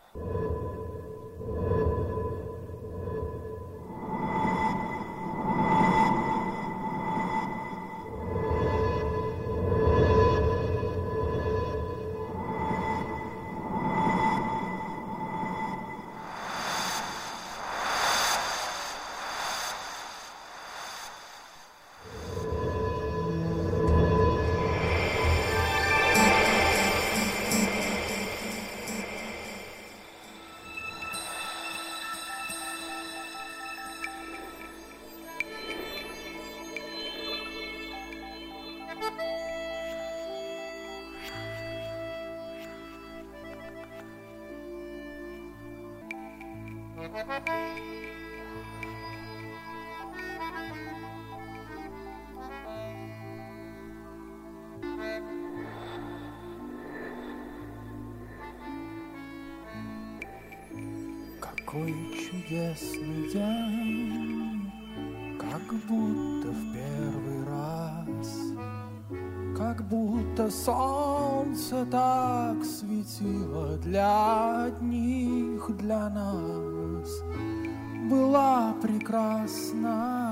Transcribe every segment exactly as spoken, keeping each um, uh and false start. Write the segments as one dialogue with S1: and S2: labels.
S1: Какой чудесный день, как будто в первый раз, как будто солнце так светило для одних, для нас, была прекрасной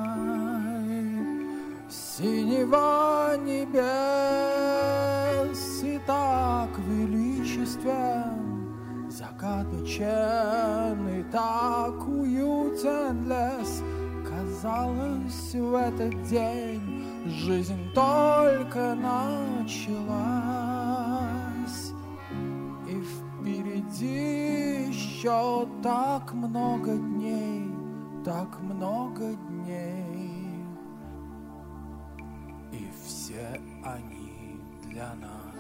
S1: синева небес и так величествен закат печен, и так уютен лес. Казалось, в этот день жизнь только началась, и впереди еще так много дней, так много дней, и все они для нас.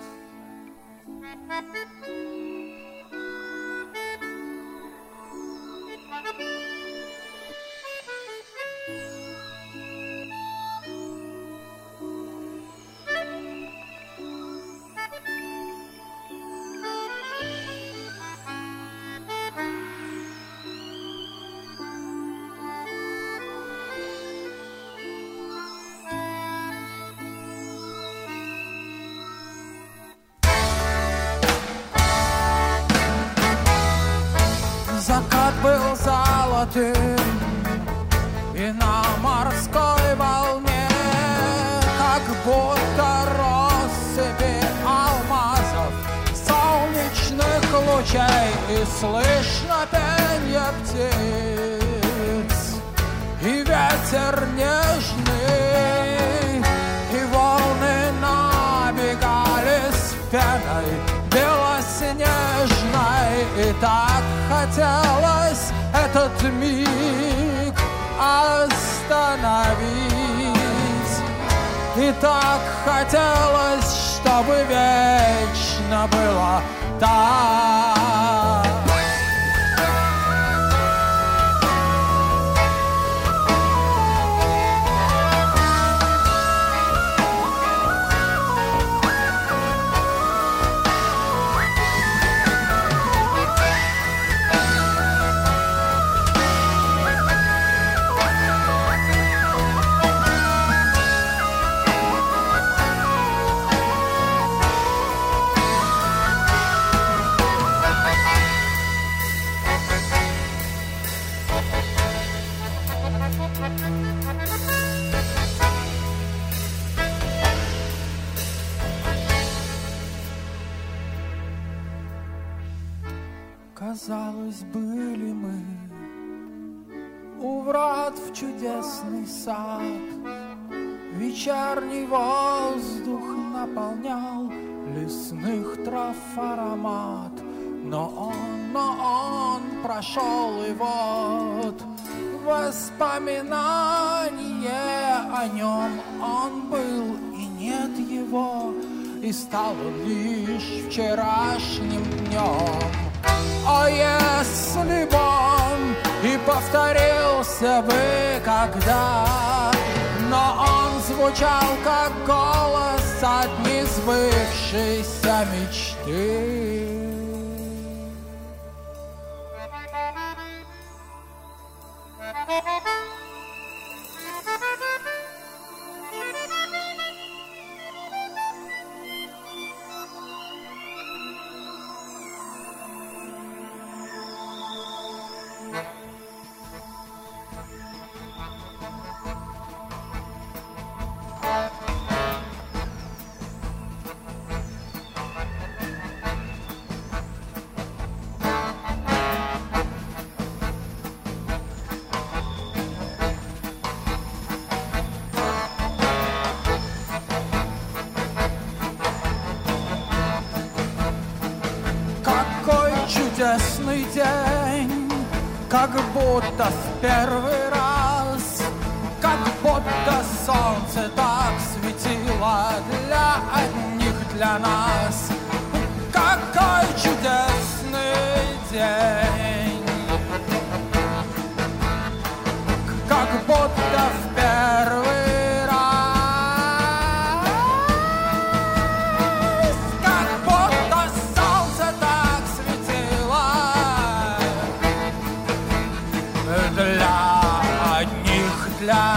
S1: Закат был золотым, и на морской волне, как будто россыпи алмазов, солнечных лучей, и слышно пенье птиц, и ветер нежный, и волны набегали с пеной белоснежной, и так хотелось этот миг остановить, и так хотелось, чтобы вечно было так. Казалось, были мы у врат в чудесный сад. Вечерний воздух наполнял лесных трав аромат. Но он, но он прошел, и вот воспоминание о нем. Он был, и нет его, и стал он лишь вчерашним днем. О, если бы он и повторился бы когда, но он звучал как голос от несбывшейся мечты. чудесный день, как будто в первый раз, как будто солнце так светило для одних, для нас. Какой чудесный день, как будто в первый раз, как будто солнце так светило для одних, для